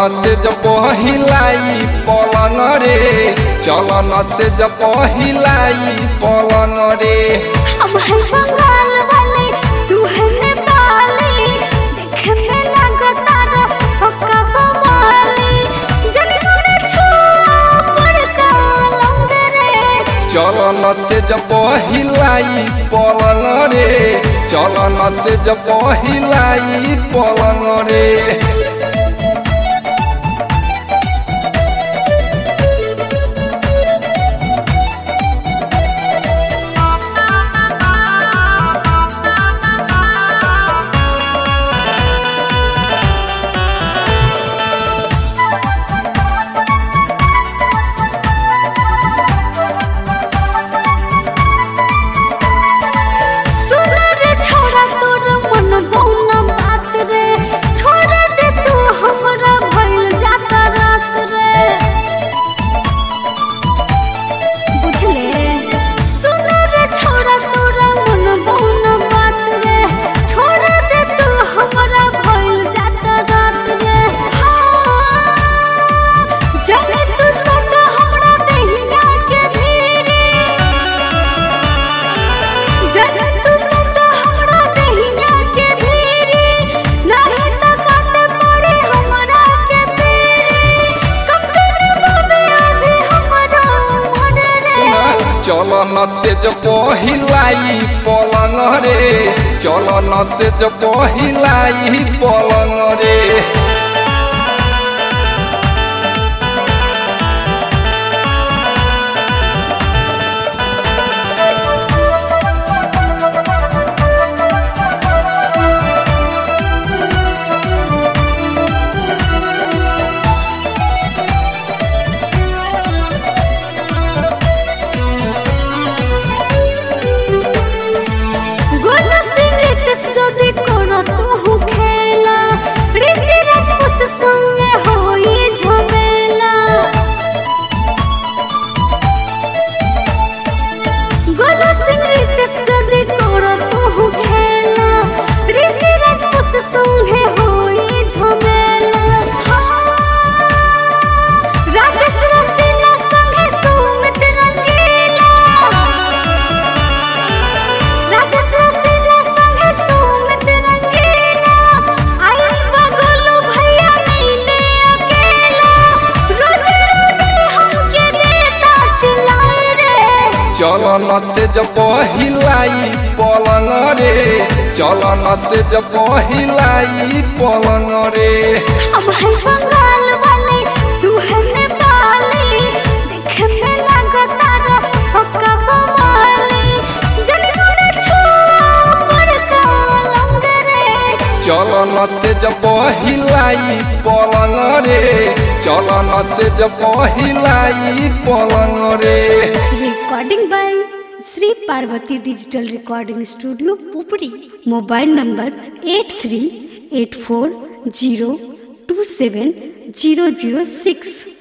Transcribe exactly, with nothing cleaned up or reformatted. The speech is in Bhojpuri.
से जब हिलाई पलंग रे, चलन से जब हिलाई पलंग रे। हम है बंगाल वाले, तू है नेपाली, देखने लगता रहो कब वाली, जनगण छोड़ पर कालंग रे। चलन से जब हिलाई पलंग रे, चलन से जब हिलाई पलंग रे। चलन से जब हिलाई पलंग रे, चलन से जब हिलाई पलंग रे। चलन से जब हिलाई पलंग रे, चलन से जब हिलाई पलंग रे। हम है बंगाल वाले, तू है नेपाली, देखने लगता रहो कब वाली, जनगण छोड़ पर कालंग रे। चलन से जब हिलाई पलंग रे, चलन से जब हिलाई पलंग रे। Recording by Shri Parvati digital recording studio Pupri. Mobile number eight three eight four zero two seven zero zero six.